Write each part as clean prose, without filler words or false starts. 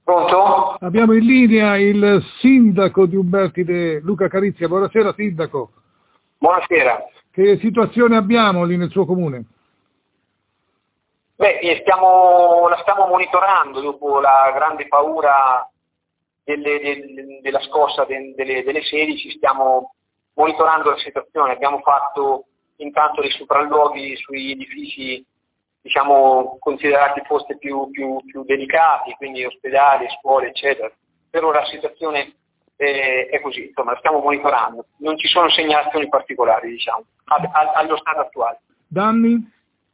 Pronto? Abbiamo in linea il sindaco di Umbertide, Luca Carizia. Buonasera sindaco. Buonasera. Che situazione abbiamo lì nel suo comune? Beh, la stiamo monitorando dopo la grande paura della scossa delle 16, stiamo monitorando la situazione. Abbiamo fatto intanto dei sopralluoghi sugli edifici, diciamo, considerati forse più delicati, quindi ospedali, scuole, eccetera. Per ora la situazione è così, insomma, la stiamo monitorando. Non ci sono segnalazioni particolari, diciamo, allo stato attuale. Danni?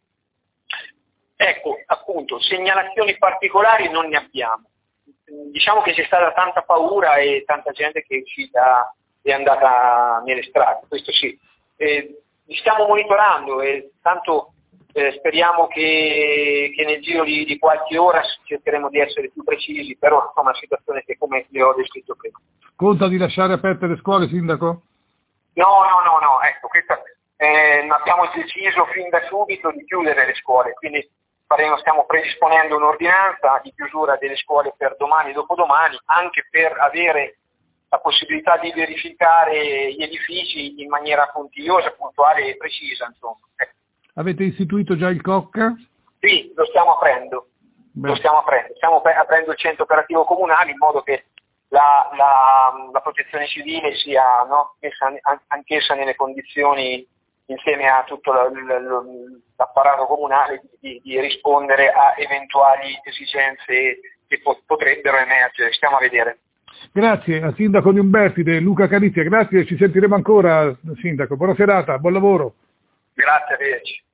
Ecco, appunto, segnalazioni particolari non ne abbiamo. Diciamo che c'è stata tanta paura e tanta gente che è uscita e è andata nelle strade, questo sì. Li stiamo monitorando e tanto speriamo che nel giro di qualche ora cercheremo di essere più precisi, però insomma la situazione è come le ho descritto prima. Conta di lasciare aperte le scuole, sindaco? No, ecco, abbiamo deciso fin da subito di chiudere le scuole, quindi stiamo predisponendo un'ordinanza di chiusura delle scuole per domani e dopodomani, anche per avere la possibilità di verificare gli edifici in maniera puntigliosa, puntuale e precisa, insomma. Avete istituito già il COC? Sì, lo stiamo aprendo. Stiamo aprendo il centro operativo comunale in modo che la protezione civile sia messa anch'essa nelle condizioni, insieme a tutto l'apparato comunale, di rispondere a eventuali esigenze che potrebbero emergere. Stiamo a vedere. Grazie al sindaco di Umbertide, Luca Carizia. Grazie, ci sentiremo ancora sindaco. Buona serata, buon lavoro. Grazie, arrivederci.